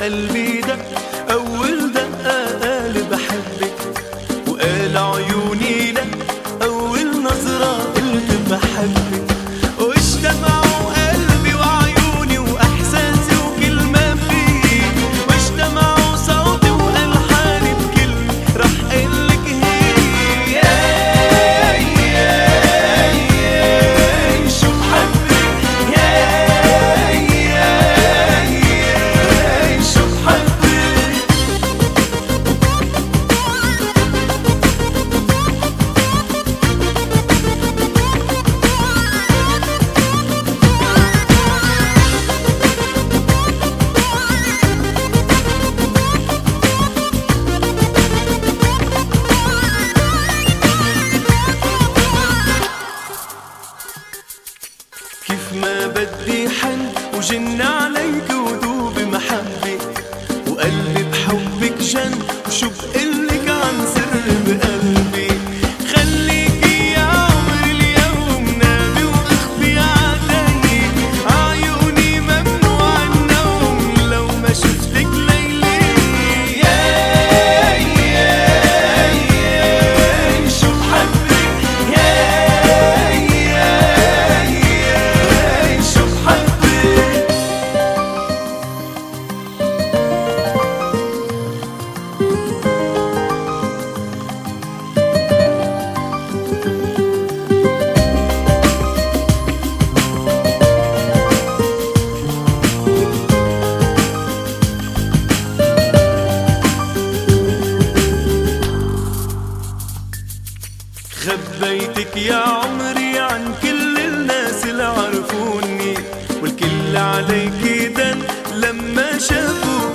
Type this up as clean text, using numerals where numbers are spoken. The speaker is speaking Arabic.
قلبي دق أول دقة قال بحبك، وقال عيوني لك أول نظرة قلت بحبك، واجتمعوا قلبي وعيوني وإحساسي وكل ما فيي، واجتمعوا صوتي وألحاني بكلمة رح قلك هي. شو بحبك شو بحبك. كيف ما بدي حن وجن عليك ودوب محبة، وقلبي بحبك جن وشو بقلك عن سر بقلبي. خليكي يا عمري اليوم نامي واخفي عتاني، عيوني ممنوع النوم لو ما شفتك ليلي. شو بحبك شو بحبك. خبيتك يا عمري عن كل الناس اللي عرفوني، والكل عليكي دن لما شافوك